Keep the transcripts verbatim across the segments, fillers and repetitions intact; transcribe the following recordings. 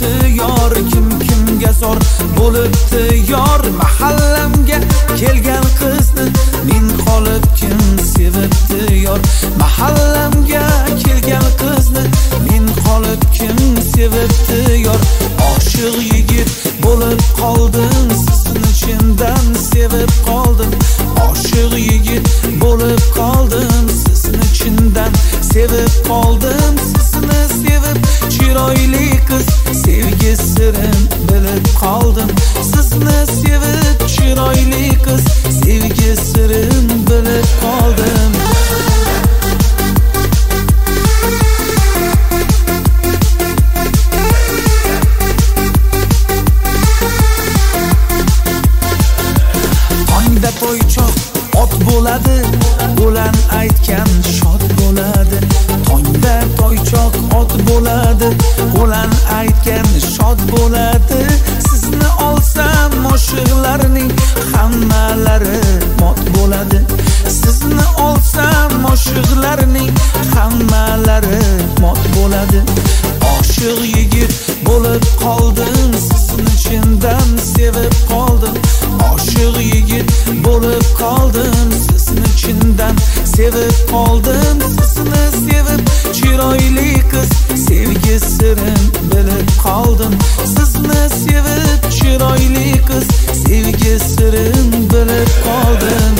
bo'libdi yor, kim kimga zor bo'libdi yor. Mahallamga kelgan qizni men qolib kim sevibdi yor. Mahallamga kelgan qizni men qolib kim sevibdi yor. Oshiq yigit bo'lib qoldim, sizni chindan sevib qoldim. Oshiq yigit bo'lib qoldim, sizni chindan sevib qoldim. Sizni sevib chiroyli qiz, sevgi sirin bilib qoldim. Sizni sevib chiroyli qiz, sevgi sirin bilib qoldim. Tongda to'ychoq ot bo'ladi, bo'lan aytgan shod bo'ladi. Tongda to'ychoq ot bo'ladi, bo'lan aytgan shod bo'ladi. Sizni olsam oshiqlarning hammalari mot bo'ladi. Sizni olsam oshiqlarning hammalari mot bo'ladi. Oshiq yigit bo'lib qoldim, sizni chindan sevib qoldim. Oshiq yigit bo'lib qoldim, sizni chindan sevib qoldim. Sizni sevib chiroyli qiz, sevgi sirin bilib qoldim. Sizni sevib chiroyli qiz, sevgi sirin bilib qoldim.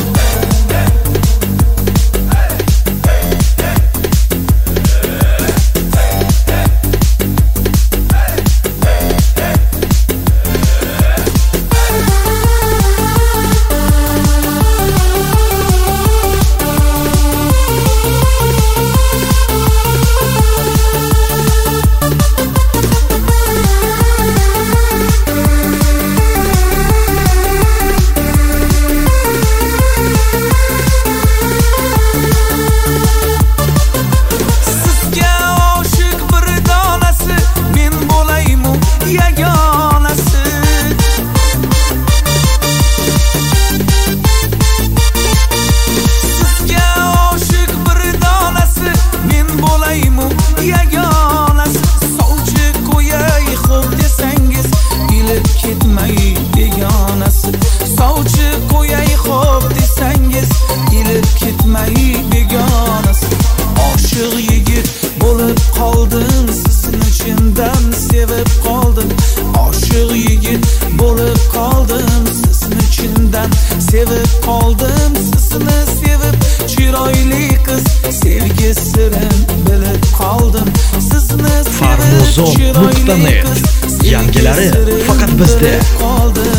Sovchi qo'yay xo'p desangiz, ilib ketmay begonasi. Oshiq yigit bo'lib qoldim, sizni chindan sevib qoldim. Oshiq yigit bo'lib qoldim, sizni chindan sevib qoldim. Sizni sevib chiroyli qiz, sevgi sirin bilib qoldim. Sizni sevib chiroyli qiz, yangilari faqat bizda.